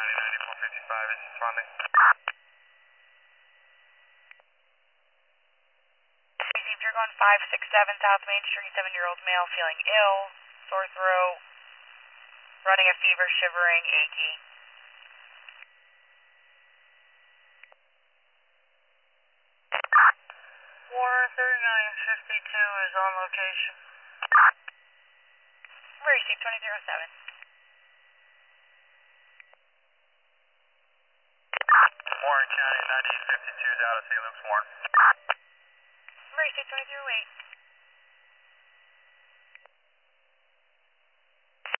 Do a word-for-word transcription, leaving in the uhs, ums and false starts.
County ninety-four fifty-five is responding. If you're going five six seven South Main Street, seven-year-old male feeling ill, sore throat, running a fever, shivering, achy. Warren thirty-nine fifty-two is on location. Receive twenty oh seven. Warren County ninety-eight fifty-two is out of Saint Luke's, Warren. Receive twenty oh eight.